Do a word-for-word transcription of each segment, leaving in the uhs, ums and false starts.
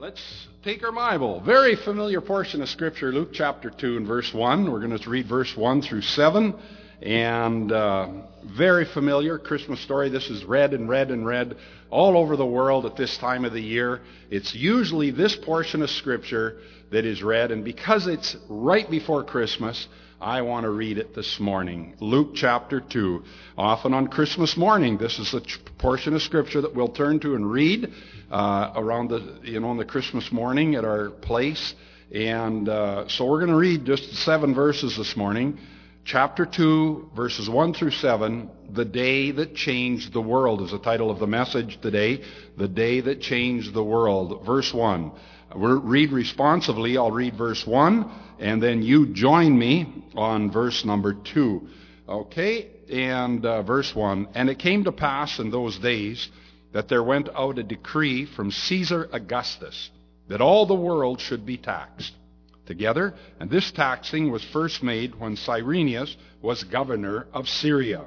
Let's take our Bible. Very familiar portion of Scripture, Luke chapter two and verse one. We're going to read verse one through seven. And uh, very familiar Christmas story. This is read and read and read all over the world at this time of the year. It's usually this portion of Scripture that is read. And because it's right before Christmas, I want to read it this morning. Luke chapter two. Often on Christmas morning, this is the portion of Scripture that we'll turn to and read uh, around the, you know, on the Christmas morning at our place. And uh, so we're going to read just seven verses this morning. Chapter two, verses one through seven, The Day That Changed the World is the title of the message today. The Day That Changed the World. Verse one. We'll read responsively. I'll read verse one, and then you join me on verse number two. Okay, and uh, verse one. And it came to pass in those days that there went out a decree from Caesar Augustus that all the world should be taxed together. And this taxing was first made when Cyrenius was governor of Syria.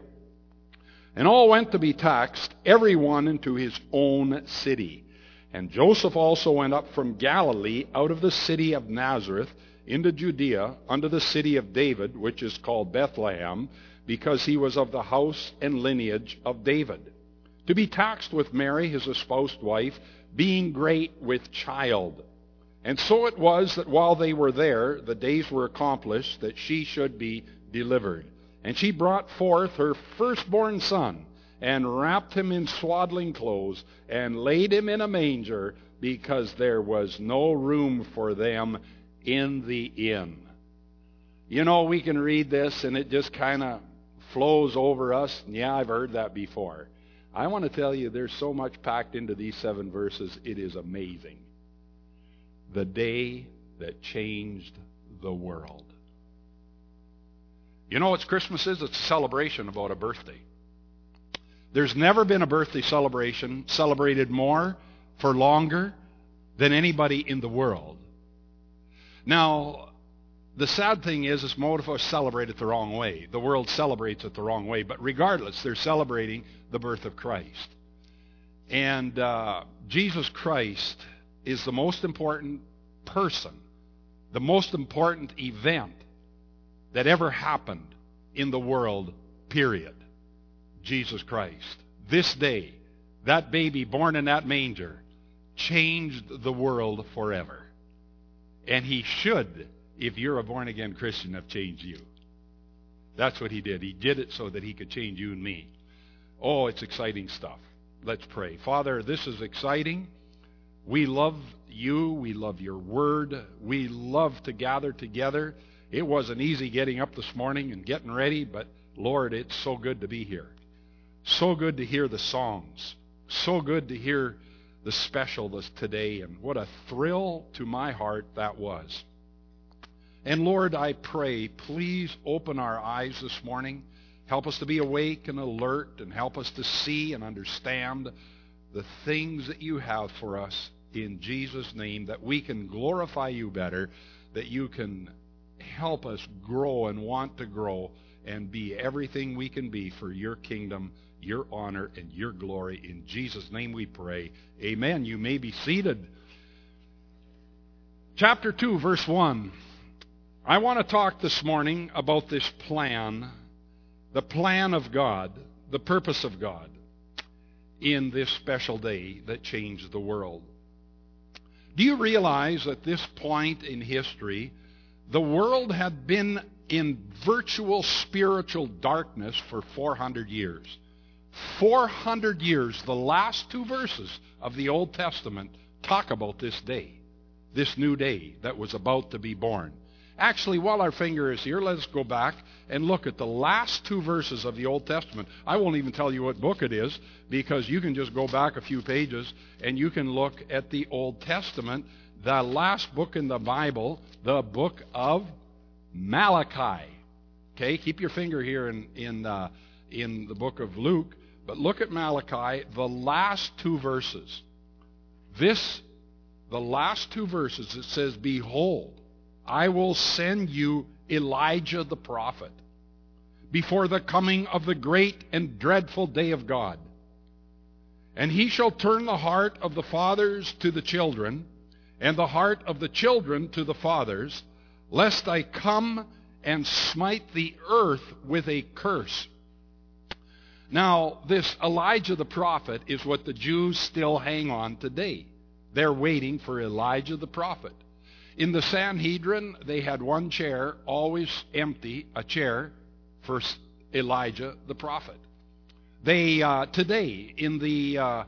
And all went to be taxed, every one into his own city. And Joseph also went up from Galilee out of the city of Nazareth into Judea unto the city of David, which is called Bethlehem, because he was of the house and lineage of David, to be taxed with Mary, his espoused wife, being great with child. And so it was that while they were there, the days were accomplished that she should be delivered. And she brought forth her firstborn son, and wrapped him in swaddling clothes, and laid him in a manger, because there was no room for them in the inn. You know, we can read this, and it just kind of flows over us. Yeah, I've heard that before. I want to tell you, there's so much packed into these seven verses, it is amazing. The day that changed the world. You know what Christmas is? It's a celebration about a birthday. There's never been a birthday celebration celebrated more for longer than anybody in the world. Now, the sad thing is, is most of us celebrate it the wrong way. The world celebrates it the wrong way. But regardless, they're celebrating the birth of Christ. And uh, Jesus Christ is the most important person, the most important event that ever happened in the world, period. Jesus Christ. This day, that baby born in that manger changed the world forever. And he should, if you're a born-again Christian, have changed you. That's what he did. He did it so that he could change you and me. Oh, it's exciting stuff. Let's pray. Father, this is exciting. We love you. We love your word. We love to gather together. It wasn't easy getting up this morning and getting ready, but Lord, it's so good to be here. So good to hear the songs. So good to hear the special this today. And what a thrill to my heart that was. And Lord, I pray, please open our eyes this morning. Help us to be awake and alert, and help us to see and understand the things that you have for us in Jesus' name, that we can glorify you better, that you can help us grow and want to grow and be everything we can be for your kingdom, your honor, and your glory. In Jesus' name we pray. Amen. You may be seated. Chapter two, verse one. I want to talk this morning about this plan, the plan of God, the purpose of God in this special day that changed the world. Do you realize at this point in history, the world had been in virtual spiritual darkness for four hundred years? four hundred years, the last two verses of the Old Testament talk about this day, this new day that was about to be born. Actually, while our finger is here, let's go back and look at the last two verses of the Old Testament. I won't even tell you what book it is, because you can just go back a few pages and you can look at the Old Testament, the last book in the Bible, the book of Malachi. Okay, keep your finger here in in uh, in the book of Luke, but look at Malachi, the last two verses. This, the last two verses, it says, "Behold, I will send you Elijah the prophet before the coming of the great and dreadful day of God. And he shall turn the heart of the fathers to the children, and the heart of the children to the fathers, lest I come and smite the earth with a curse. Now, this Elijah the prophet is what the Jews still hang on today. They're waiting for Elijah the prophet. In the Sanhedrin, they had one chair, always empty, a chair for Elijah the prophet. They, uh, today, in the uh,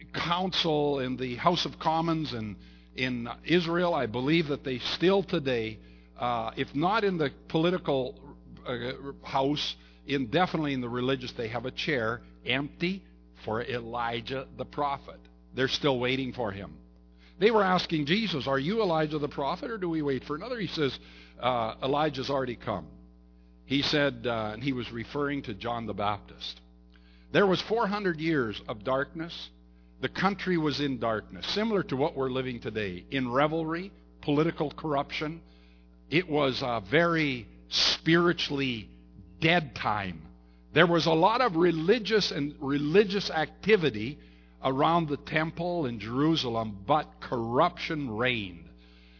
council, in the House of Commons and in Israel, I believe that they still today, uh, if not in the political uh, house, in definitely in the religious, they have a chair empty for Elijah the prophet. They're still waiting for him. They were asking Jesus, are you Elijah the prophet, or do we wait for another? He says, uh, Elijah's already come. He said, uh, and he was referring to John the Baptist. There was four hundred years of darkness. The country was in darkness, similar to what we're living today, in revelry, political corruption. It was a very spiritually dead time. There was a lot of religious and religious activity around the temple in Jerusalem, but corruption reigned.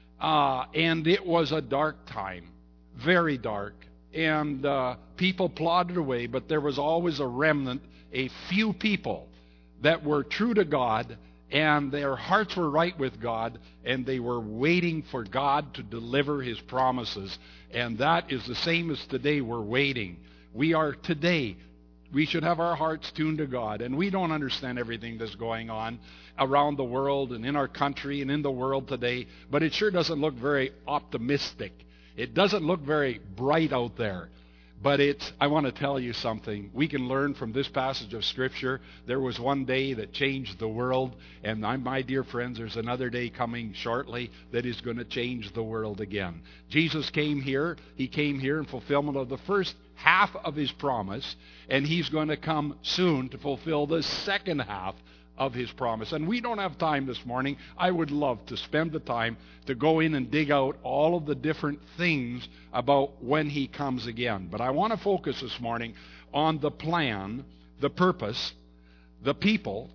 Uh, and it was a dark time, very dark. And uh, people plodded away, but there was always a remnant, a few people that were true to God, and their hearts were right with God, and they were waiting for God to deliver his promises. And that is the same as today. We're waiting. We are today. We should have our hearts tuned to God. And we don't understand everything that's going on around the world and in our country and in the world today, but it sure doesn't look very optimistic. It doesn't look very bright out there. But it's, I want to tell you something. We can learn from this passage of Scripture. There was one day that changed the world, and I'm, my dear friends, there's another day coming shortly that is going to change the world again. Jesus came here. He came here in fulfillment of the first half of his promise, and he's going to come soon to fulfill the second half of his promise. And we don't have time this morning. I would love to spend the time to go in and dig out all of the different things about when he comes again. But I want to focus this morning on the plan, the purpose, the people,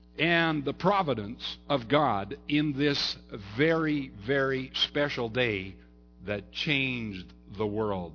and the providence of God in this very, very special day that changed the world.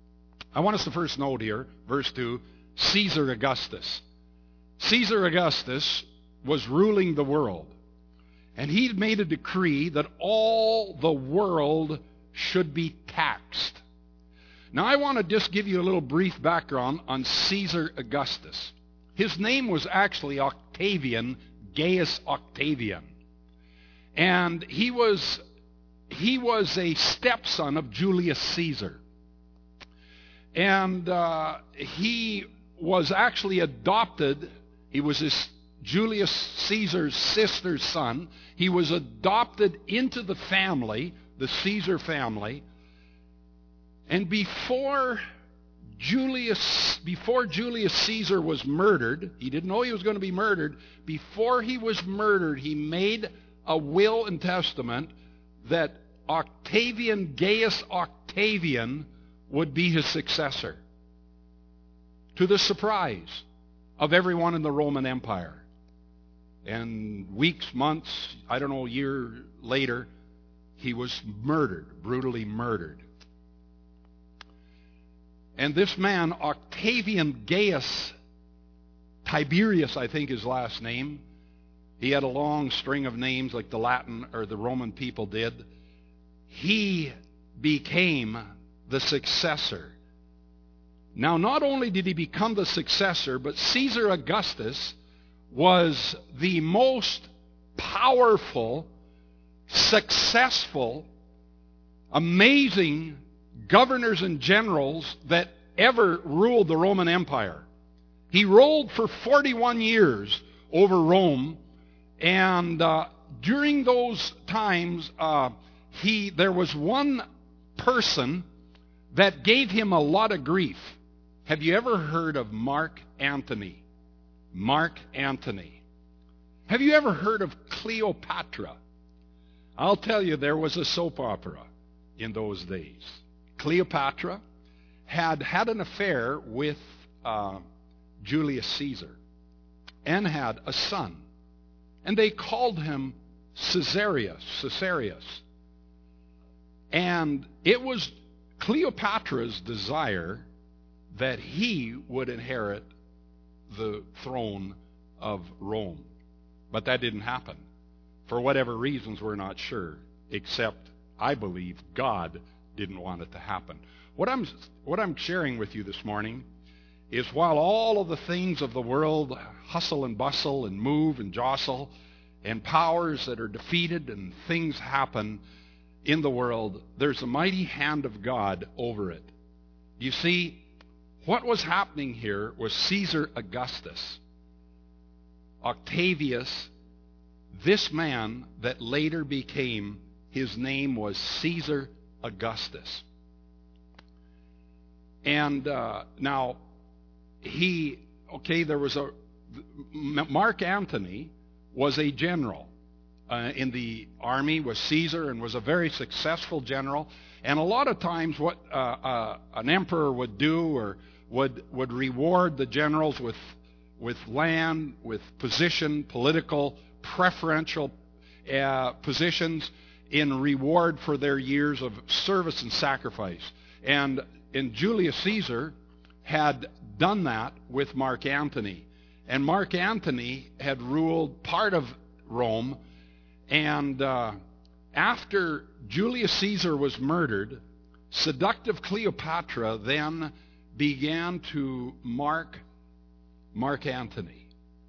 I want us to first note here, verse two, Caesar Augustus. Caesar Augustus was ruling the world, and he made a decree that all the world should be taxed. Now I want to just give you a little brief background on Caesar Augustus. His name was actually Octavian, Gaius Octavian, and he was he was a stepson of Julius Caesar, and uh, he was actually adopted. He was his Julius Caesar's sister's son. He was adopted into the family, the Caesar family. And before Julius, before Julius Caesar was murdered, he didn't know he was going to be murdered. Before he was murdered, he made a will and testament that Octavian, Gaius Octavian, would be his successor, to the surprise of everyone in the Roman Empire. And weeks, months, I don't know, a year later, he was murdered, brutally murdered. And this man, Octavian Gaius Tiberius, I think his last name, he had a long string of names like the Latin or the Roman people did. He became the successor. Now, not only did he become the successor, but Caesar Augustus was the most powerful, successful, amazing governors and generals that ever ruled the Roman Empire. He ruled for forty-one years over Rome, and uh, during those times, uh, he there was one person that gave him a lot of grief. Have you ever heard of Mark Antony? Mark Antony. Have you ever heard of Cleopatra? I'll tell you, there was a soap opera in those days. Cleopatra had had an affair with uh, Julius Caesar and had a son. And they called him Caesarius, Caesarius. And it was Cleopatra's desire that he would inherit the throne of Rome. But that didn't happen. For whatever reasons, we're not sure, except I believe God didn't want it to happen. What I'm, what I'm sharing with you this morning is while all of the things of the world hustle and bustle and move and jostle, and powers that are defeated and things happen in the world, there's a mighty hand of God over it. You see, what was happening here was Caesar Augustus, Octavius, this man that later became, his name was Caesar Augustus. And uh, now, he, okay, there was a, Mark Antony was a general uh, in the army with Caesar and was a very successful general. And a lot of times what uh, uh, an emperor would do or would would reward the generals with with land, with position, political, preferential uh, positions in reward for their years of service and sacrifice. And, and Julius Caesar had done that with Mark Antony. And Mark Antony had ruled part of Rome. And uh, after Julius Caesar was murdered, seductive Cleopatra then began to mark Mark Antony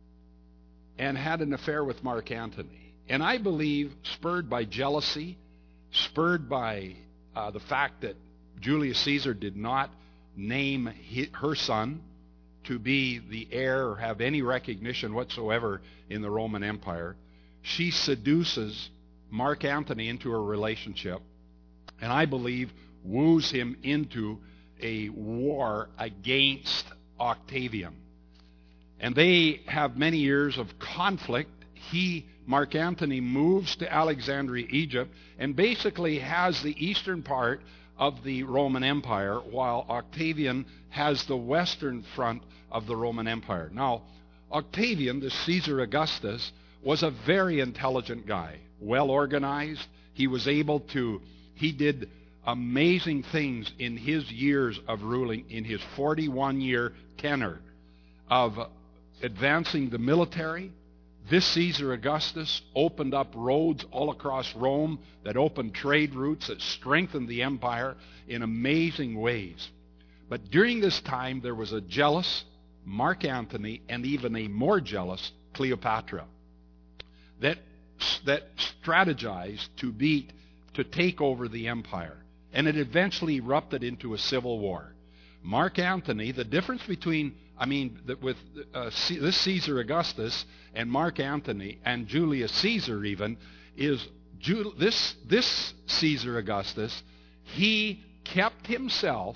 and had an affair with Mark Antony. And I believe spurred by jealousy, spurred by uh, the fact that Julius Caesar did not name his, her son to be the heir or have any recognition whatsoever in the Roman Empire, she seduces Mark Antony into a relationship, and I believe woos him into a war against Octavian. And they have many years of conflict. He, Mark Antony, moves to Alexandria, Egypt, and basically has the eastern part of the Roman Empire, while Octavian has the western front of the Roman Empire. Now, Octavian, the Caesar Augustus, was a very intelligent guy, well organized. He was able to, he did amazing things in his years of ruling, in his forty-one year tenure of advancing the military. This Caesar Augustus opened up roads all across Rome that opened trade routes, that strengthened the empire in amazing ways. But during this time, there was a jealous Mark Antony and even a more jealous Cleopatra that, that strategized to beat, to take over the empire. And it eventually erupted into a civil war. Mark Antony, the difference between, I mean, the, with uh, C- this Caesar Augustus and Mark Antony and Julius Caesar even, is Ju- this, this Caesar Augustus, he kept himself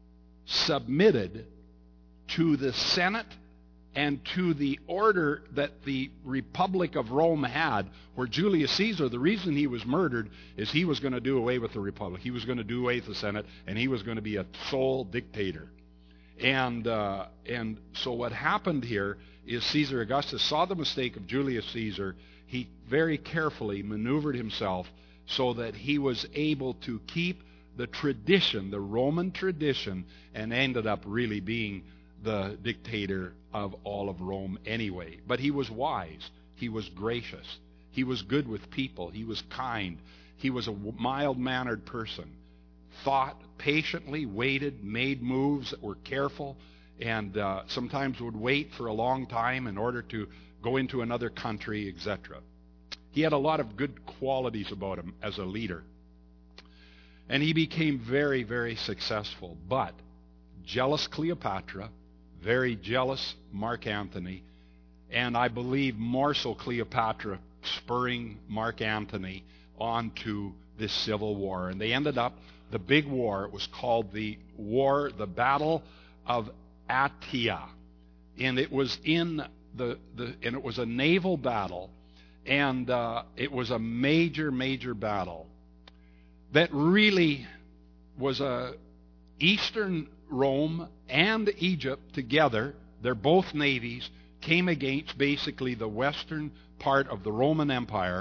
submitted to the Senate and to the order that the Republic of Rome had, where Julius Caesar, the reason he was murdered is he was going to do away with the Republic. He was going to do away with the Senate, and he was going to be a sole dictator. And uh, and so what happened here is Caesar Augustus saw the mistake of Julius Caesar. He very carefully maneuvered himself so that he was able to keep the tradition, the Roman tradition, and ended up really being the dictator of all of Rome anyway. But he was wise. He was gracious. He was good with people. He was kind. He was a mild-mannered person. Thought patiently, waited, made moves that were careful, and uh, sometimes would wait for a long time in order to go into another country, et cetera. He had a lot of good qualities about him as a leader. And he became very, very successful. But jealous Cleopatra, very jealous Mark Antony, and I believe more so Cleopatra spurring Mark Antony onto this civil war. And they ended up, the big war, it was called the war, the Battle of Atia. And it was in the, the and it was a naval battle, and uh, it was a major, major battle that really was a Eastern Rome and Egypt together, they're both navies, came against basically the western part of the Roman Empire,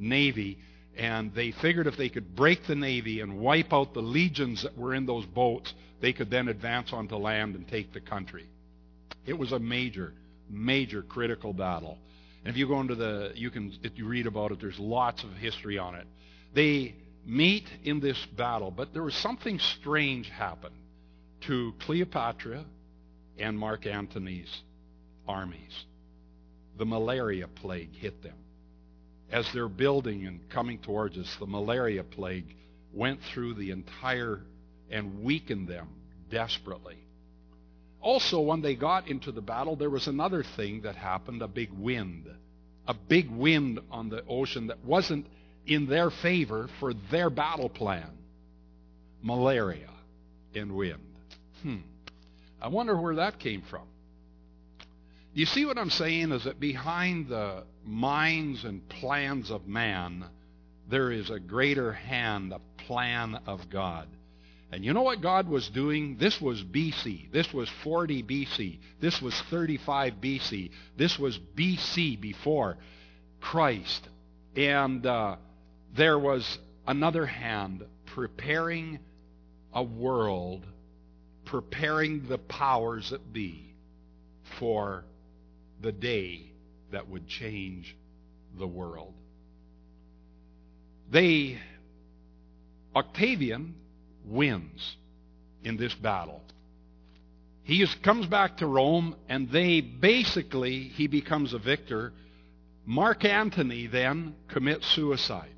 navy, and they figured if they could break the navy and wipe out the legions that were in those boats, they could then advance onto land and take the country. It was a major, major critical battle. And if you go into the, you can, if you read about it, there's lots of history on it. They meet in this battle, but there was something strange happened to Cleopatra and Mark Antony's armies. The malaria plague hit them. As they're building and coming towards us, the malaria plague went through the entire and weakened them desperately. Also, when they got into the battle, there was another thing that happened, a big wind. A big wind on the ocean that wasn't in their favor for their battle plan. Malaria and wind. Hmm. I wonder where that came from. You see what I'm saying is that behind the minds and plans of man, there is a greater hand, a plan of God. And you know what God was doing? This was B C. This was forty B C. This was thirty-five B C. This was B C before Christ. And uh, there was another hand preparing a world, preparing the powers that be for the day that would change the world. They, Octavian wins in this battle. He is, comes back to Rome, and they basically, he becomes a victor. Mark Antony then commits suicide.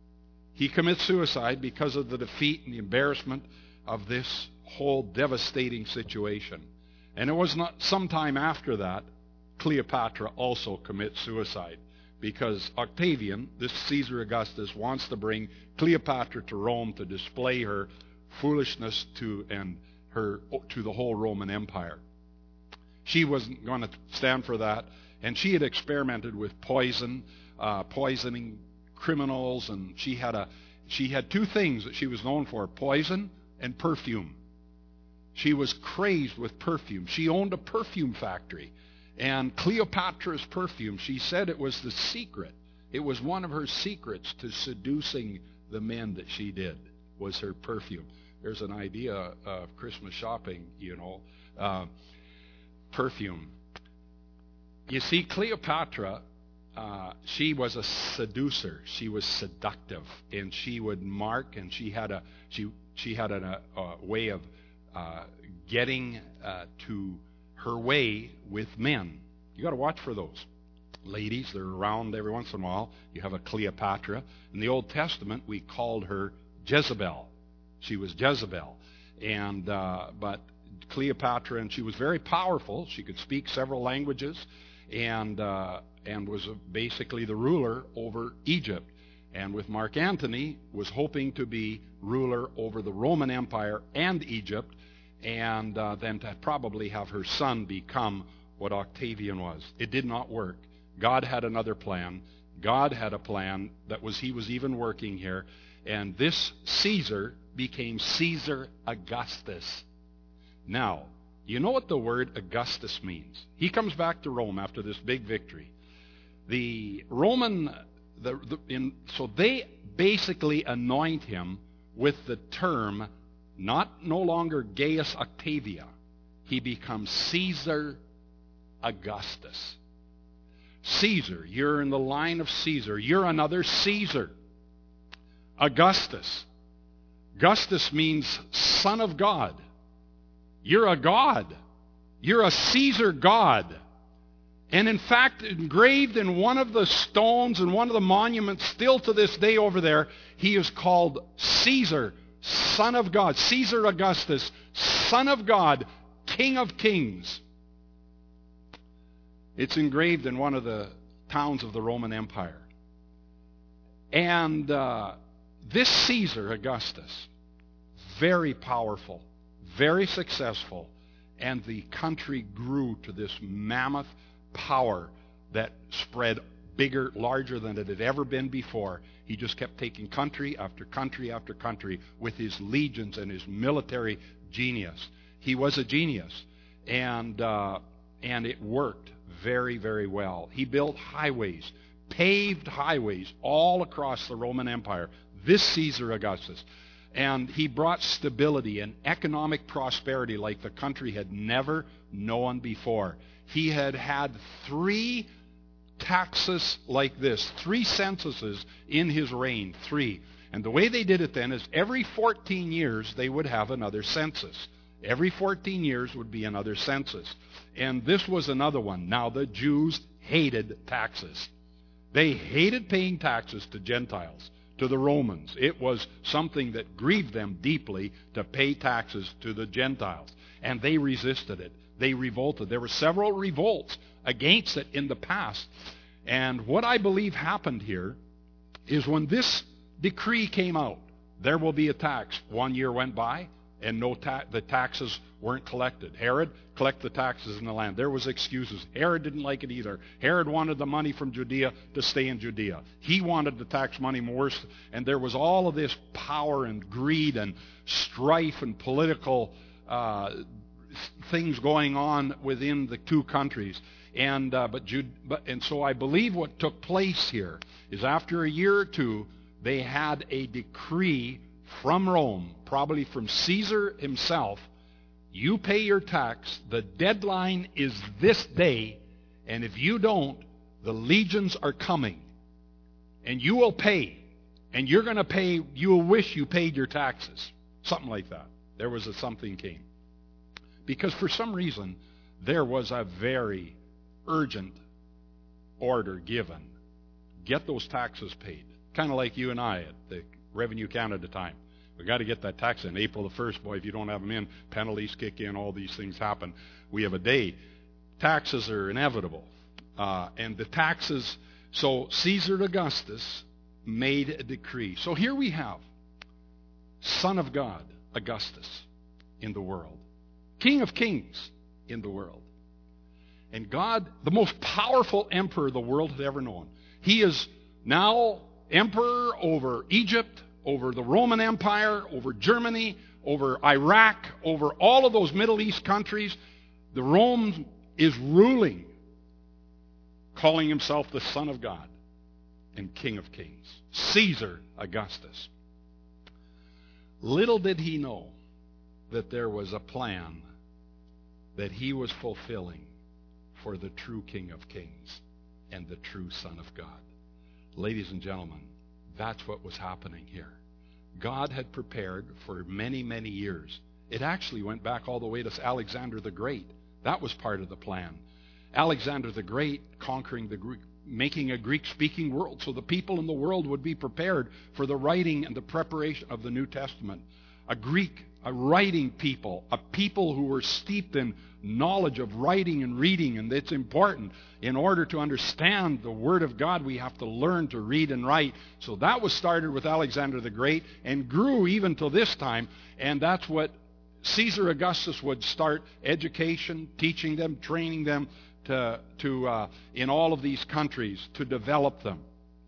He commits suicide because of the defeat and the embarrassment of this whole devastating situation. And it was not some time after that, Cleopatra also commits suicide, because Octavian, this Caesar Augustus, wants to bring Cleopatra to Rome to display her foolishness to and her to the whole Roman Empire. She wasn't going to stand for that, and she had experimented with poison, uh, poisoning criminals, and she had a she had two things that she was known for: poison and perfume. She was crazed with perfume. She owned a perfume factory. And Cleopatra's perfume, she said it was the secret. It was one of her secrets to seducing the men that she did, was her perfume. There's an idea of Christmas shopping, you know, uh, perfume. You see, Cleopatra, uh, she was a seducer. She was seductive, and she would mark, and she had a she she had a, a way of uh, getting uh, to her way with men. You got to watch for those. Ladies, they're around every once in a while. You have a Cleopatra. In the Old Testament, we called her Jezebel. She was Jezebel. And uh, but Cleopatra, and she was very powerful. She could speak several languages, and uh, and was basically the ruler over Egypt. And with Mark Antony, was hoping to be ruler over the Roman Empire and Egypt, and uh, then to probably have her son become what Octavian was. It did not work. God had another plan. God had a plan that was he was even working here. And this Caesar became Caesar Augustus. Now, you know what the word Augustus means? He comes back to Rome after this big victory. The Roman, the, the, in, so they basically anoint him with the term, not no longer Gaius Octavia. He becomes Caesar Augustus. Caesar, you're in the line of Caesar. You're another Caesar. Augustus. Augustus means son of God. You're a god. You're a Caesar god. And in fact, engraved in one of the stones and one of the monuments still to this day over there, he is called Caesar, Son of God. Caesar Augustus, Son of God, King of Kings. It's engraved in one of the towns of the Roman Empire. And uh, this Caesar Augustus, very powerful, very successful, and the country grew to this mammoth power that spread bigger, larger than it had ever been before. He just kept taking country after country after country with his legions and his military genius. He was a genius, and uh, and it worked very, very well. He built highways, paved highways all across the Roman Empire. This Caesar Augustus. And he brought stability and economic prosperity like the country had never known before. He had had three taxes like this, three censuses in his reign, three. And the way they did it then is every fourteen years they would have another census. Every fourteen years would be another census. And this was another one. Now the Jews hated taxes. They hated paying taxes to Gentiles, to the Romans. It was something that grieved them deeply to pay taxes to the Gentiles. And they resisted it. They revolted. There were several revolts against it in the past. And what I believe happened here is when this decree came out, there will be a tax. One year went by, and no ta- the taxes weren't collected. Herod collected the taxes in the land. There was excuses. Herod didn't like it either. Herod wanted the money from Judea to stay in Judea. He wanted the tax money more, and there was all of this power and greed and strife and political uh, things going on within the two countries. And uh, but, Jude, but and so I believe what took place here is after a year or two, they had a decree from Rome, probably from Caesar himself. You pay your tax. The deadline is this day, and if you don't, the legions are coming, and you will pay, and you're going to pay. You will wish you paid your taxes, something like that. There was a something came, because for some reason there was a very urgent order given. Get those taxes paid. Kind of like you and I at the Revenue Canada time. We got to get that tax in. April the first, boy, if you don't have them in, penalties kick in, all these things happen. We have a day. Taxes are inevitable. Uh, and the taxes, so Caesar Augustus made a decree. So here we have Son of God, Augustus, in the world. King of Kings in the world. And God, the most powerful emperor the world had ever known. He is now emperor over Egypt, over the Roman Empire, over Germany, over Iraq, over all of those Middle East countries. The Rome is ruling, calling himself the Son of God and King of Kings. Caesar Augustus. Little did he know that there was a plan that he was fulfilling for the true King of Kings and the true Son of God. Ladies and gentlemen, that's what was happening here. God had prepared for many, many years. It actually went back all the way to Alexander the Great. That was part of the plan. Alexander the Great conquering the Greek, making a Greek-speaking world so the people in the world would be prepared for the writing and the preparation of the New Testament. A Greek, a writing people, a people who were steeped in knowledge of writing and reading, and it's important. In order to understand the Word of God, we have to learn to read and write. So that was started with Alexander the Great and grew even till this time, and that's what Caesar Augustus would start education, teaching them, training them to, to uh, in all of these countries to develop them.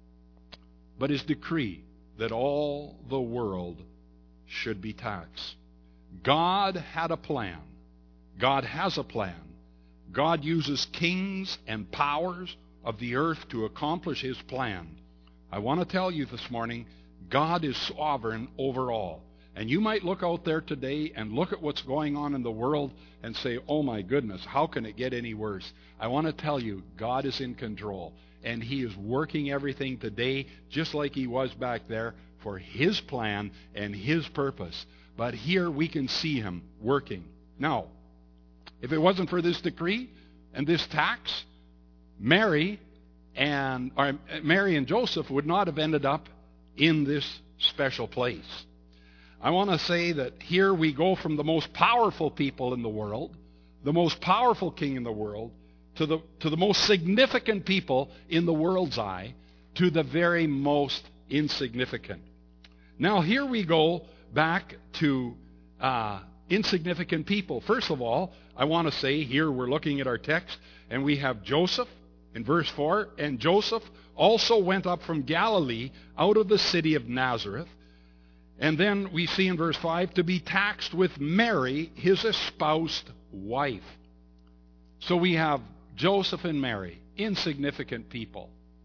But his decree that all the world should be taxed. God had a plan. God has a plan. God uses kings and powers of the earth to accomplish his plan. I want to tell you this morning, God is sovereign over all. And you might look out there today and look at what's going on in the world and say, oh my goodness, how can it get any worse? I want to tell you, God is in control. And he is working everything today just like he was back there for his plan and his purpose. But here we can see him working. Now, if it wasn't for this decree and this tax, Mary and or Mary and Joseph would not have ended up in this special place. I want to say that here we go from the most powerful people in the world, the most powerful king in the world, to the to the most significant people in the world's eye, to the very most insignificant. Now here we go back to uh, insignificant people. First of all, I want to say here we're looking at our text, and we have Joseph in verse four. And Joseph also went up from Galilee out of the city of Nazareth. And then we see in verse five, to be taxed with Mary, his espoused wife. So we have Joseph and Mary, insignificant people.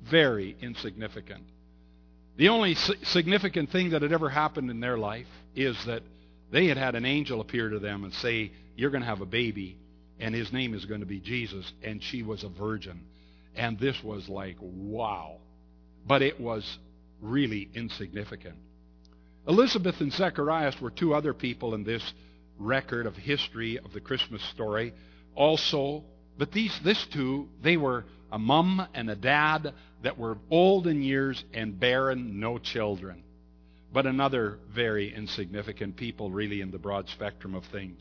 very insignificant. The only significant thing that had ever happened in their life is that they had had an angel appear to them and say, you're going to have a baby, and his name is going to be Jesus, and she was a virgin. And this was like, wow. But it was really insignificant. Elizabeth and Zacharias were two other people in this record of history of the Christmas story also. But these this two, they were a mom and a dad that were old in years and barren, no children. But another very insignificant people really in the broad spectrum of things.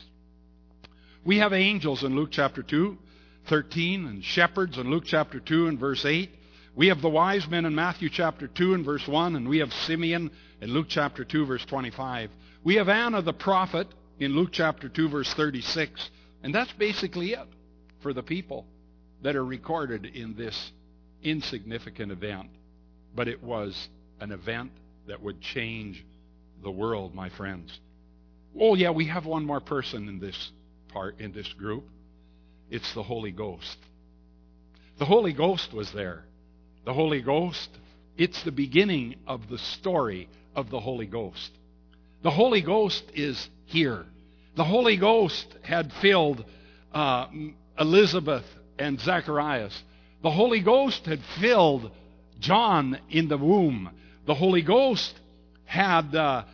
We have angels in Luke chapter two, thirteen, and shepherds in Luke chapter two and verse eight. We have the wise men in Matthew chapter two and verse one, and we have Simeon in Luke chapter two verse twenty-five. We have Anna the prophet in Luke chapter two verse thirty-six, and that's basically it for the people that are recorded in this insignificant event. But it was an event that would change the world, my friends. Oh yeah, we have one more person in this part, in this group. It's the Holy Ghost. The Holy Ghost was there. The Holy Ghost, it's the beginning of the story of the Holy Ghost. The Holy Ghost is here. The Holy Ghost had filled uh, Elizabeth and Zacharias. The Holy Ghost had filled John in the womb. The Holy Ghost had uh,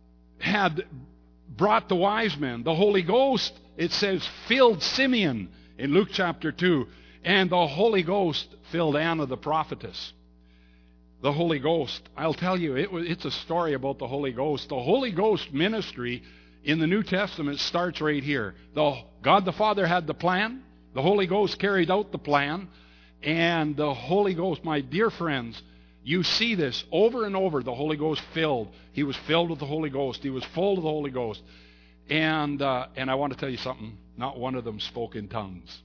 had brought the wise men. The Holy Ghost, it says, filled Simeon in Luke chapter two. And the Holy Ghost filled Anna the prophetess. The Holy Ghost, I'll tell you, it was, it's a story about the Holy Ghost. The Holy Ghost ministry in the New Testament starts right here. The, God the Father had the plan. The Holy Ghost carried out the plan. And the Holy Ghost, my dear friends, you see this over and over. The Holy Ghost filled. He was filled with the Holy Ghost. He was full of the Holy Ghost. And, uh, and I want to tell you something. Not one of them spoke in tongues.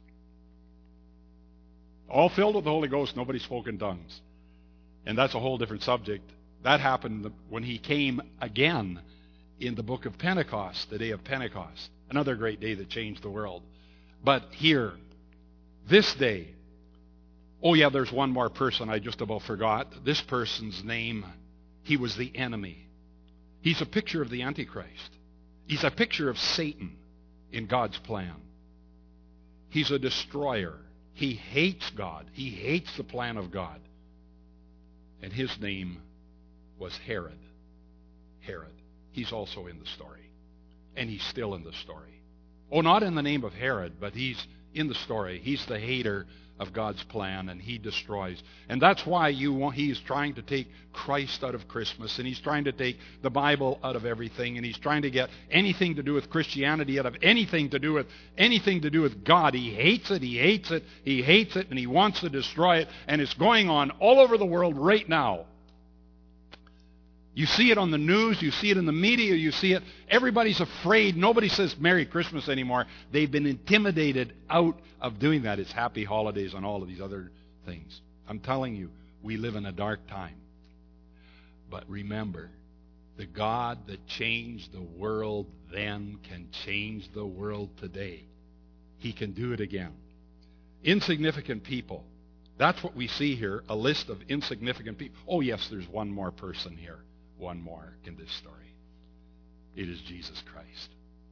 All filled with the Holy Ghost, nobody spoke in tongues. And that's a whole different subject. That happened when he came again in the book of Pentecost, the day of Pentecost. Another great day that changed the world. But here, this day, oh yeah, there's one more person I just about forgot. This person's name, he was the enemy. He's a picture of the Antichrist. He's a picture of Satan in God's plan. He's a destroyer. He hates God. He hates the plan of God. And his name was Herod. Herod. He's also in the story. And he's still in the story. Oh, not in the name of Herod, but he's in the story. He's the hater of God's plan, and he destroys. And that's why you want, he's trying to take Christ out of Christmas, and he's trying to take the Bible out of everything, and he's trying to get anything to do with Christianity out of anything to do with anything to do with God. He hates it, he hates it, he hates it, and he wants to destroy it, and it's going on all over the world right now. You see it on the news, you see it in the media, you see it. Everybody's afraid. Nobody says Merry Christmas anymore. They've been intimidated out of doing that. It's Happy Holidays and all of these other things. I'm telling you, we live in a dark time. But remember, the God that changed the world then can change the world today. He can do it again. Insignificant people. That's what we see here, a list of insignificant people. Oh yes, there's one more person here. One more in this story. It is Jesus Christ.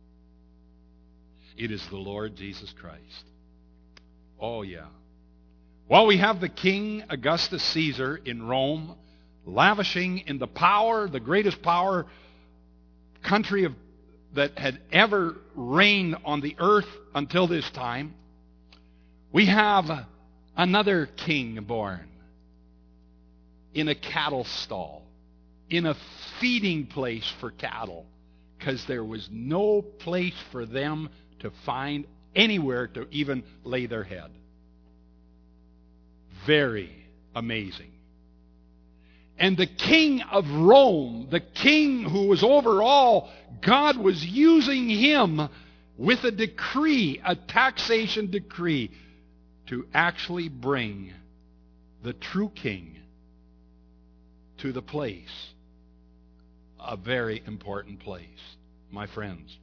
It is the Lord Jesus Christ. Oh yeah. While we have the King Augustus Caesar in Rome, lavishing in the power, the greatest power country of, that had ever reigned on the earth until this time, we have another king born in a cattle stall, in a feeding place for cattle, because there was no place for them to find anywhere to even lay their head. Very amazing. And the king of Rome, the king who was over all, God was using him with a decree, a taxation decree, to actually bring the true king to the place, a very important place, my friends.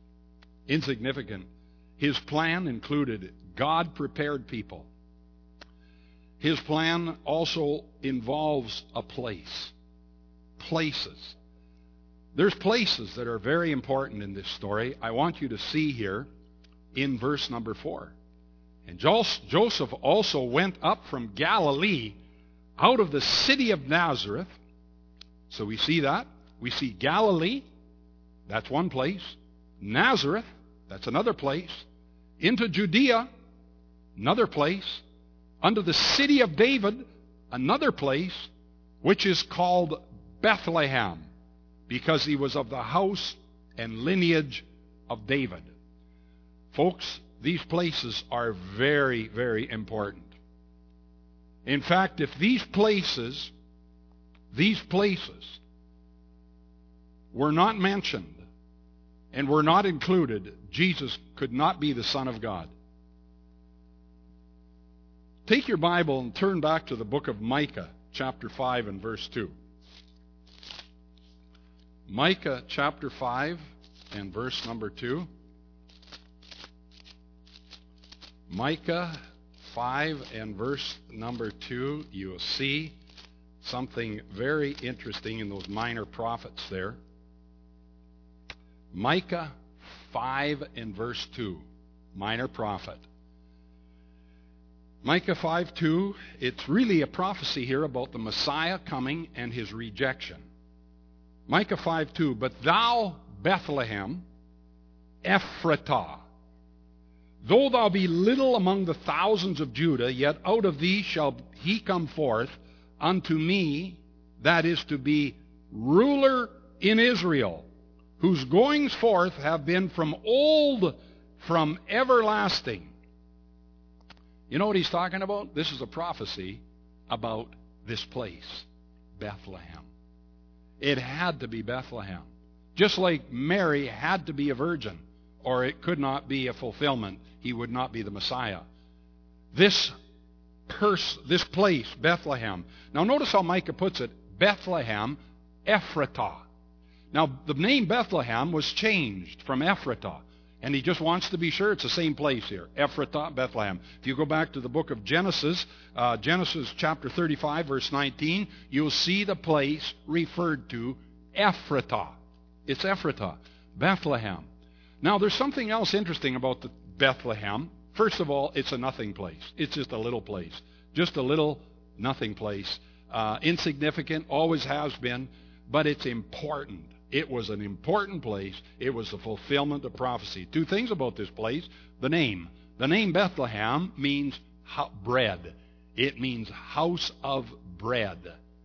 Insignificant. His plan included God-prepared people. His plan also involves a place. Places. There's places that are very important in this story. I want you to see here in verse number four. And Joseph also went up from Galilee out of the city of Nazareth. So we see that. We see Galilee, that's one place. Nazareth, that's another place. Into Judea, another place. Unto the city of David, another place, which is called Bethlehem, because he was of the house and lineage of David. Folks, these places are very, very important. In fact, if these places, these places were not mentioned and were not included, Jesus could not be the Son of God. Take your Bible and turn back to the book of Micah, chapter five and verse two. Micah chapter five and verse number two. Micah five and verse number two, you will see something very interesting in those minor prophets there. Micah five and verse two, minor prophet. Micah five two, it's really a prophecy here about the Messiah coming and his rejection. Micah five two, but thou, Bethlehem, Ephratah, though thou be little among the thousands of Judah, yet out of thee shall he come forth unto me, that is to be ruler in Israel, whose goings forth have been from old, from everlasting. You know what he's talking about? This is a prophecy about this place, Bethlehem. It had to be Bethlehem. Just like Mary had to be a virgin, or it could not be a fulfillment. He would not be the Messiah. This pers- this place, Bethlehem. Now notice how Micah puts it, Bethlehem, Ephratah. Now the name Bethlehem was changed from Ephratah. And he just wants to be sure it's the same place here, Ephratah, Bethlehem. If you go back to the book of Genesis, uh, Genesis chapter thirty-five, verse nineteen, you'll see the place referred to, Ephratah. It's Ephratah, Bethlehem. Now, there's something else interesting about the Bethlehem. First of all, it's a nothing place. It's just a little place. Just a little nothing place. Uh, insignificant, always has been, but it's important. It was an important place. It was the fulfillment of prophecy. Two things about this place. The name. The name Bethlehem means bread. It means house of bread.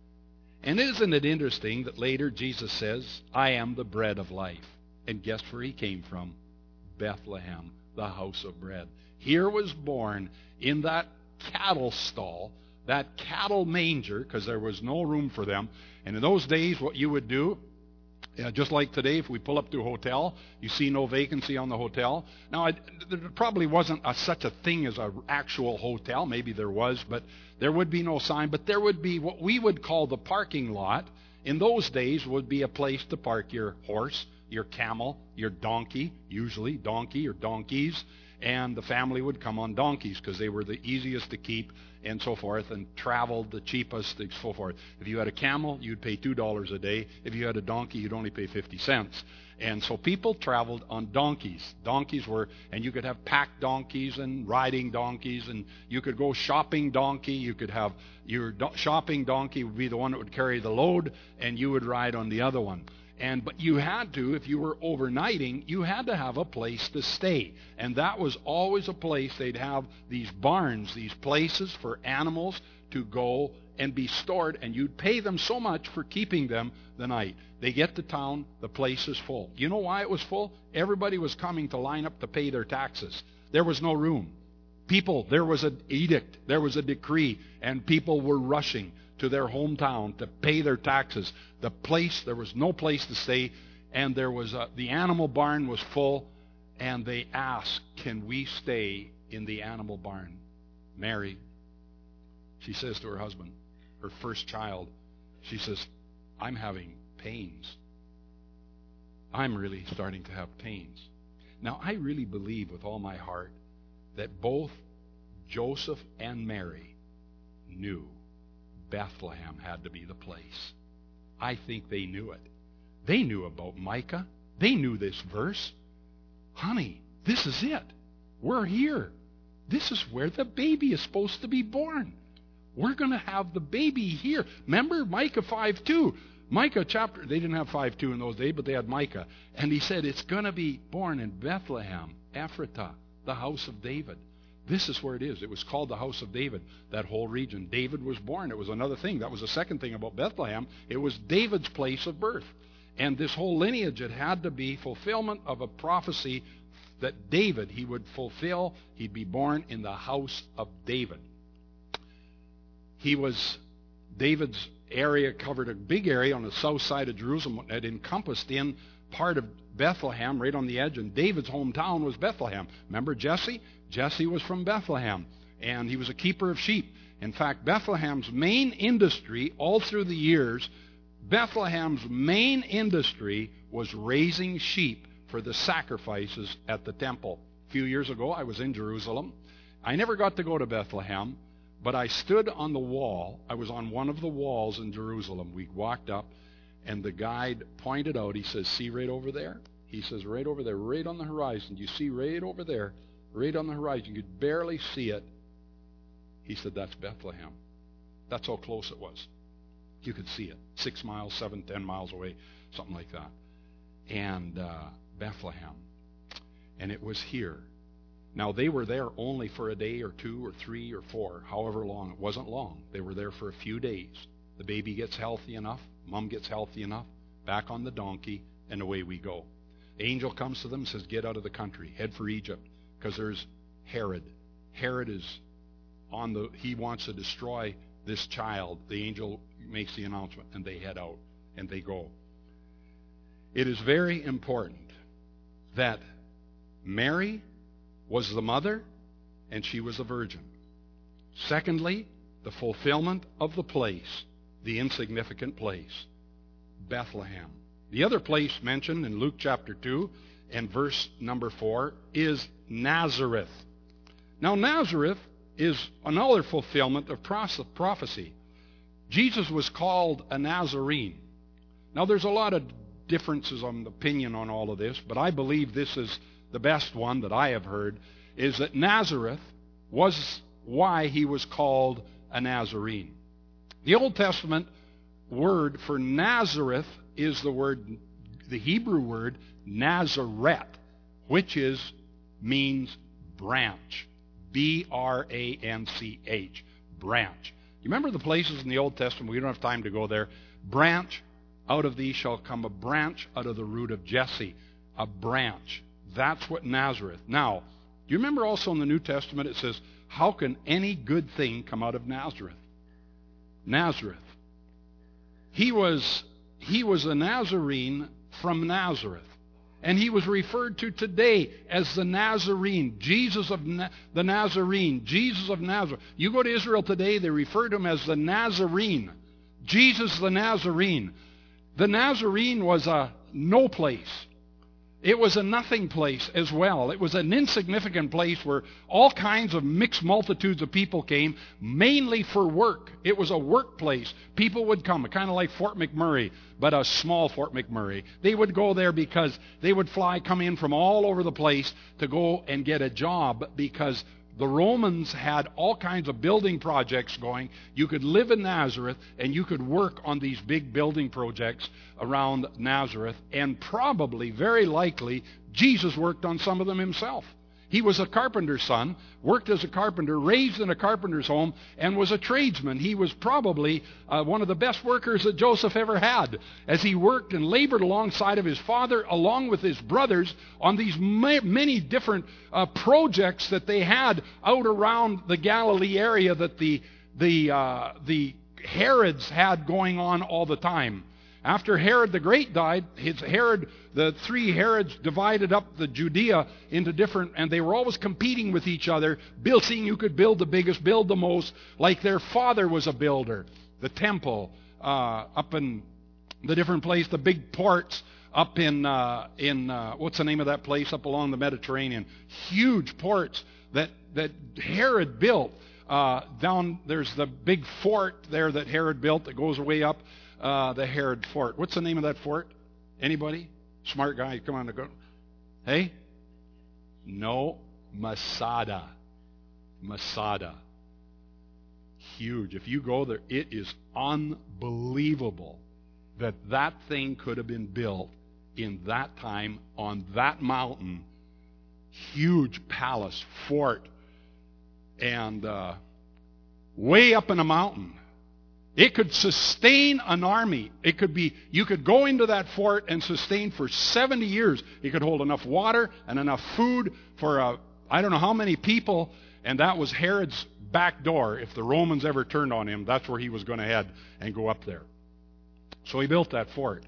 And isn't it interesting that later Jesus says, I am the bread of life. And guess where he came from? Bethlehem, the house of bread. Here was born in that cattle stall, that cattle manger, because there was no room for them. And in those days, what you would do, Yeah, just like today, if we pull up to a hotel, you see no vacancy on the hotel. Now, I, there probably wasn't a, such a thing as an actual hotel. Maybe there was, but there would be no sign. But there would be what we would call the parking lot. In those days, would be a place to park your horse, your camel, your donkey, usually donkey or donkeys. And the family would come on donkeys because they were the easiest to keep and so forth, and traveled the cheapest and so forth. If you had a camel, you'd pay two dollars a day. If you had a donkey, you'd only pay fifty cents. And so people traveled on donkeys. Donkeys were, and you could have pack donkeys and riding donkeys, and you could go shopping donkey. You could have, your do- shopping donkey would be the one that would carry the load, and you would ride on the other one. And but you had to, if you were overnighting, you had to have a place to stay. And that was always a place. They'd have these barns, these places for animals to go and be stored, and you'd pay them so much for keeping them the night. They get to town, the place is full. You know why it was full? Everybody was coming to line up to pay their taxes. There was no room. People, there was an edict, there was a decree, and people were rushing to their hometown to pay their taxes. The place, there was no place to stay, and there was a, the animal barn was full, and they asked, can we stay in the animal barn? Mary, she says to her husband, her first child, she says, I'm having pains. I'm really starting to have pains. Now, I really believe with all my heart that both Joseph and Mary knew Bethlehem had to be the place. I think they knew it. They knew about Micah. They knew this verse. Honey, this is it. We're here. This is where the baby is supposed to be born. We're going to have the baby here. Remember Micah five two? Micah chapter, they didn't have five two in those days, but they had Micah. And he said, it's going to be born in Bethlehem, Ephratah, the house of David. This is where it is. It was called the house of David, that whole region. David was born. It was another thing. That was the second thing about Bethlehem. It was David's place of birth. And this whole lineage, it had to be fulfillment of a prophecy that David, he would fulfill. He'd be born in the house of David. He was, David's area covered a big area on the south side of Jerusalem that encompassed in part of Bethlehem, right on the edge, and David's hometown was Bethlehem. Remember Jesse? Jesse was from Bethlehem, and he was a keeper of sheep. In fact, Bethlehem's main industry all through the years, Bethlehem's main industry was raising sheep for the sacrifices at the temple. A few years ago, I was in Jerusalem. I never got to go to Bethlehem, but I stood on the wall. I was on one of the walls in Jerusalem. We walked up, and the guide pointed out, he says, see right over there? He says, right over there, right on the horizon. You see right over there, right on the horizon. You could barely see it. He said, that's Bethlehem. That's how close it was. You could see it. Six miles, seven, ten miles away, something like that. And uh, Bethlehem. And it was here. Now, they were there only for a day or two or three or four, however long. It wasn't long. They were there for a few days. The baby gets healthy enough. Mom gets healthy enough. Back on the donkey, and away we go. The angel comes to them and says, get out of the country. Head for Egypt, because there's Herod. Herod is on the, he wants to destroy this child. The angel makes the announcement, and they head out, and they go. It is very important that Mary was the mother, and she was a virgin. Secondly, the fulfillment of the place, the insignificant place, Bethlehem. The other place mentioned in Luke chapter two and verse number four is Nazareth. Now, Nazareth is another fulfillment of prophecy. Jesus was called a Nazarene. Now, there's a lot of differences on opinion on all of this, but I believe this is the best one that I have heard, is that Nazareth was why he was called a Nazarene. The Old Testament word for Nazareth is the word, the Hebrew word Nazareth, which is means branch. B R A N C H, branch. You remember the places in the Old Testament, we don't have time to go there. Branch, out of thee shall come a branch out of the root of Jesse. A branch. That's what Nazareth. Now, do you remember also in the New Testament it says, how can any good thing come out of Nazareth? Nazareth. He was, he was a Nazarene from Nazareth. And he was referred to today as the Nazarene, Jesus of Na- the Nazarene, Jesus of Nazareth. You go to Israel today, they refer to him as the Nazarene, Jesus the Nazarene. The Nazarene was a no place. It was a nothing place as well. It was an insignificant place where all kinds of mixed multitudes of people came, mainly for work. It was a workplace. People would come, kind of like Fort McMurray, but a small Fort McMurray. They would go there because they would fly, come in from all over the place to go and get a job, because the Romans had all kinds of building projects going. You could live in Nazareth and you could work on these big building projects around Nazareth. And probably, very likely, Jesus worked on some of them himself. He was a carpenter's son, worked as a carpenter, raised in a carpenter's home, and was a tradesman. He was probably uh, one of the best workers that Joseph ever had, as he worked and labored alongside of his father, along with his brothers, on these ma- many different uh, projects that they had out around the Galilee area that the, the, uh, the Herods had going on all the time. After Herod the Great died, his Herod, the three Herods divided up the Judea into different, and they were always competing with each other, build, seeing who could build the biggest, build the most, like their father was a builder. The temple uh, up in the different place, the big ports up in, uh, in uh, what's the name of that place up along the Mediterranean? Huge ports that, that Herod built. uh, down, there's the big fort there that Herod built that goes way up, uh, the Herod fort. What's the name of that fort? Anybody? Smart guy, come on. Go. Hey? No, Masada. Masada. Huge. If you go there, it is unbelievable that that thing could have been built in that time on that mountain. Huge palace, fort, and uh, way up in a mountain. It could sustain an army. It could be, you could go into that fort and sustain for seventy years. It could hold enough water and enough food for, uh, I don't know how many people, and that was Herod's back door. If the Romans ever turned on him, that's where he was going to head and go up there. So he built that fort.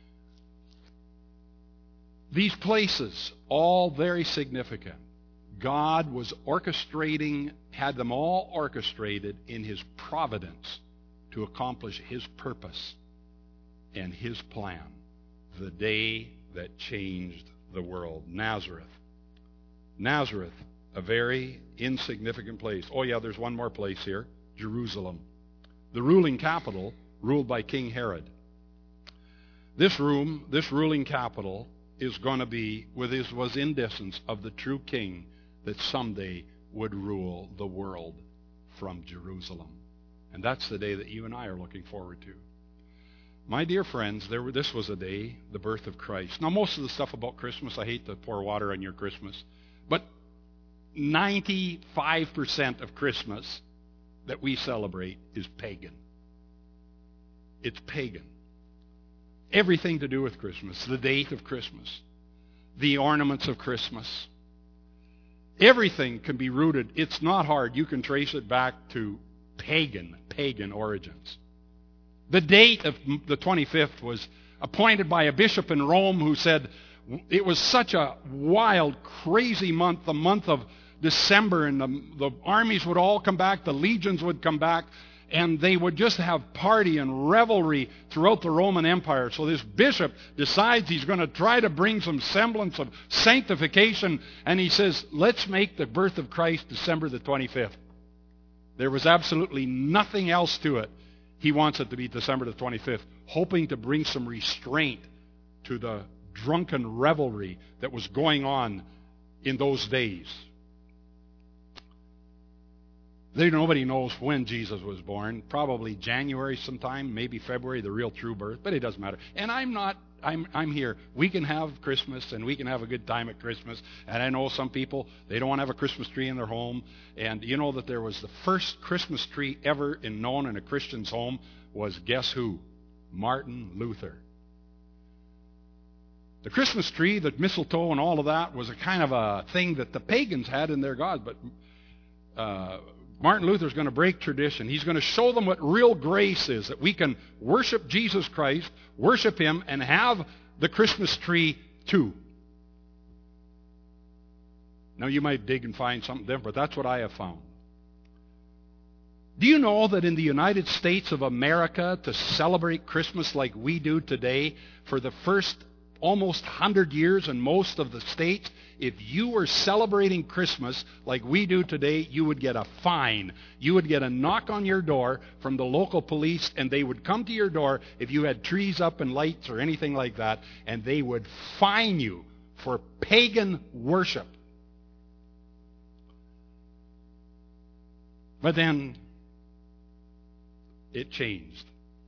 These places, all very significant. God was orchestrating, had them all orchestrated in His providence to accomplish His purpose and His plan. The day that changed the world. Nazareth. Nazareth, a very insignificant place. Oh yeah, there's one more place here. Jerusalem. The ruling capital, ruled by King Herod. This room, this ruling capital, is going to be, with his, was in distance of the true king that someday would rule the world from Jerusalem. And that's the day that you and I are looking forward to. My dear friends, there were, this was a day, the birth of Christ. Now, most of the stuff about Christmas, I hate to pour water on your Christmas, but ninety-five percent of Christmas that we celebrate is pagan. It's pagan. Everything to do with Christmas, the date of Christmas, the ornaments of Christmas. Everything can be rooted. It's not hard. You can trace it back to pagan, pagan origins. The date of the twenty-fifth was appointed by a bishop in Rome who said it was such a wild, crazy month, the month of December, and the, the armies would all come back, the legions would come back, and they would just have party and revelry throughout the Roman Empire. So this bishop decides he's going to try to bring some semblance of sanctification, and he says, let's make the birth of Christ December the twenty-fifth. There was absolutely nothing else to it. He wants it to be December the twenty-fifth, hoping to bring some restraint to the drunken revelry that was going on in those days. There, nobody knows when Jesus was born. Probably January sometime, maybe February, the real true birth, but it doesn't matter. And I'm not, I'm I'm here. We can have Christmas, and we can have a good time at Christmas. And I know some people, they don't want to have a Christmas tree in their home. And you know that there was the first Christmas tree ever in, known in a Christian's home was, guess who? Martin Luther. The Christmas tree, the mistletoe and all of that was a kind of a thing that the pagans had in their gods, but uh, Martin Luther's going to break tradition. He's going to show them what real grace is, that we can worship Jesus Christ, worship Him, and have the Christmas tree too. Now you might dig and find something different, but that's what I have found. Do you know that in the United States of America, to celebrate Christmas like we do today, for the first almost one hundred years in most of the states, if you were celebrating Christmas like we do today, you would get a fine. You would get a knock on your door from the local police, and they would come to your door if you had trees up and lights or anything like that, and they would fine you for pagan worship. But then it changed.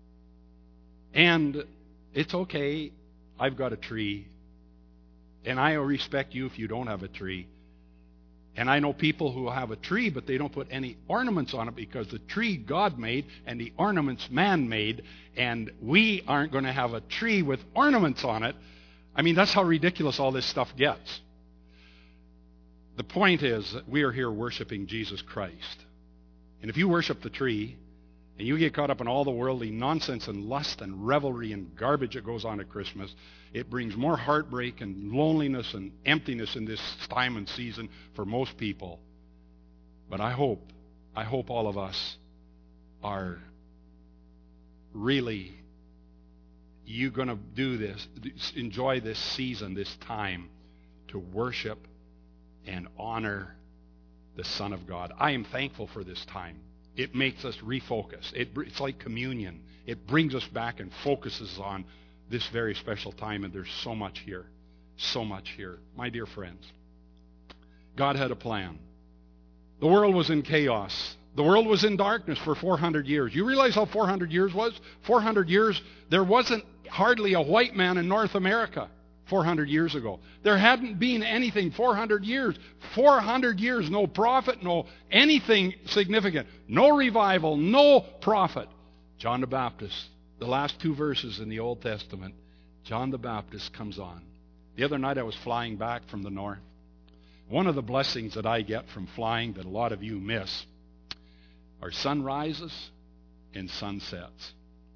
And it's okay. I've got a tree, and I respect you if you don't have a tree. And I know people who have a tree, but they don't put any ornaments on it because the tree God made and the ornaments man made, and we aren't going to have a tree with ornaments on it. I mean, that's how ridiculous all this stuff gets. The point is that we are here worshiping Jesus Christ. And if you worship the tree, and you get caught up in all the worldly nonsense and lust and revelry and garbage that goes on at Christmas, it brings more heartbreak and loneliness and emptiness in this time and season for most people. But I hope, I hope all of us are really, you're going to do this, enjoy this season, this time, to worship and honor the Son of God. I am thankful for this time. It makes us refocus. It, it's like communion. It brings us back and focuses on this very special time, and there's so much here. So much here. My dear friends, God had a plan. The world was in chaos. The world was in darkness for four hundred years. You realize how four hundred years was? four hundred years, there wasn't hardly a white man in North America four hundred years ago. There hadn't been anything four hundred years. four hundred years, no prophet, no anything significant. No revival, no prophet. John the Baptist, the last two verses in the Old Testament, John the Baptist comes on. The other night I was flying back from the north. One of the blessings that I get from flying that a lot of you miss are sunrises and sunsets.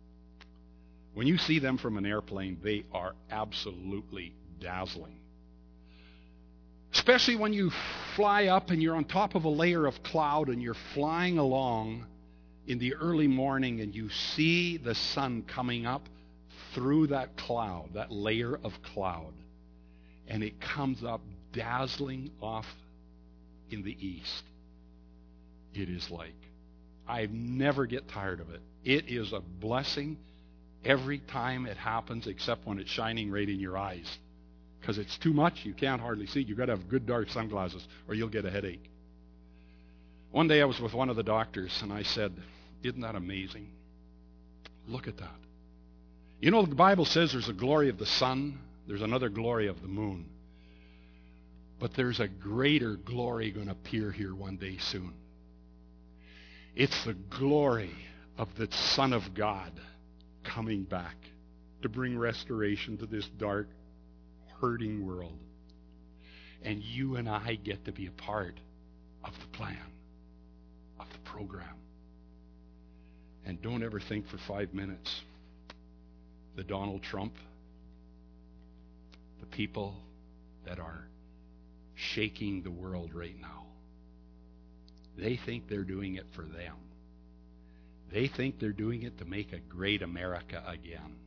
When you see them from an airplane, they are absolutely dazzling. Especially when you fly up and you're on top of a layer of cloud and you're flying along in the early morning and you see the sun coming up through that cloud, that layer of cloud, and it comes up dazzling off in the east. It is like, I never get tired of it. It is a blessing every time it happens, except when it's shining right in your eyes. Because it's too much, you can't hardly see. You've got to have good dark sunglasses or you'll get a headache. One day I was with one of the doctors and I said, isn't that amazing? Look at that. You know, the Bible says there's a glory of the sun, there's another glory of the moon. But there's a greater glory going to appear here one day soon. It's the glory of the Son of God coming back to bring restoration to this dark, hurting world. And you and I get to be a part of the plan, of the program. And don't ever think for five minutes that Donald Trump, the people that are shaking the world right now, they think they're doing it for them. They think they're doing it to make a great America again.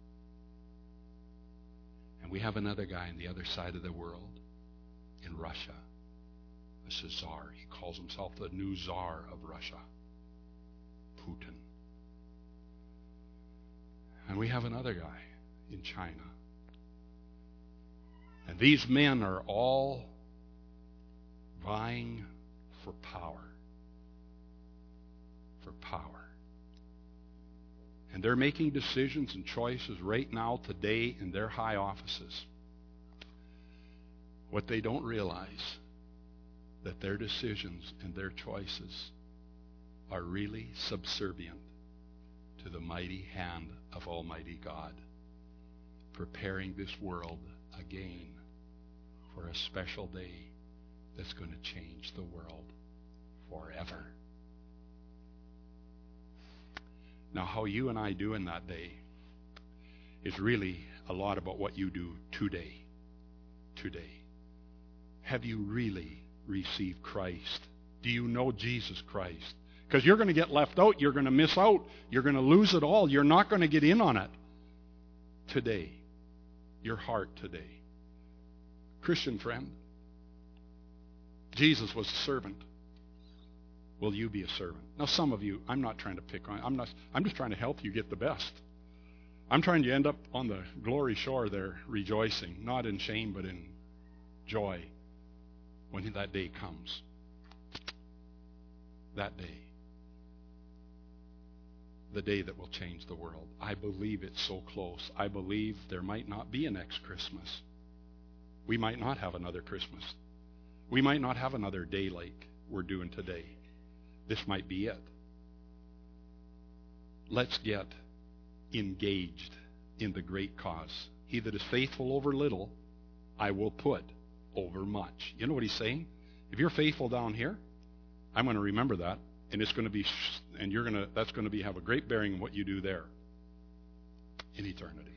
And we have another guy on the other side of the world, in Russia, a Czar. He calls himself the new Tsar of Russia, Putin. And we have another guy in China. And these men are all vying for power. For power. And they're making decisions and choices right now, today, in their high offices. What they don't realize, that their decisions and their choices are really subservient to the mighty hand of Almighty God, preparing this world again for a special day that's going to change the world forever. Now, how you and I do in that day is really a lot about what you do today. Today. Have you really received Christ? Do you know Jesus Christ? Because you're going to get left out. You're going to miss out. You're going to lose it all. You're not going to get in on it. Today. Your heart today. Christian friend, Jesus was a servant. Will you be a servant? Now, some of you, I'm not trying to pick on, I'm not, I'm just trying to help you get the best. I'm trying to end up on the glory shore there rejoicing, not in shame, but in joy when that day comes. That day. The day that will change the world. I believe it's so close. I believe there might not be a next Christmas. We might not have another Christmas. We might not have another day like we're doing today. This might be it. Let's get engaged in the great cause. He that is faithful over little, I will put over much. You know what he's saying? If you're faithful down here, I'm going to remember that, and it's going to be, and you're going to, that's going to be have a great bearing on what you do there in eternity.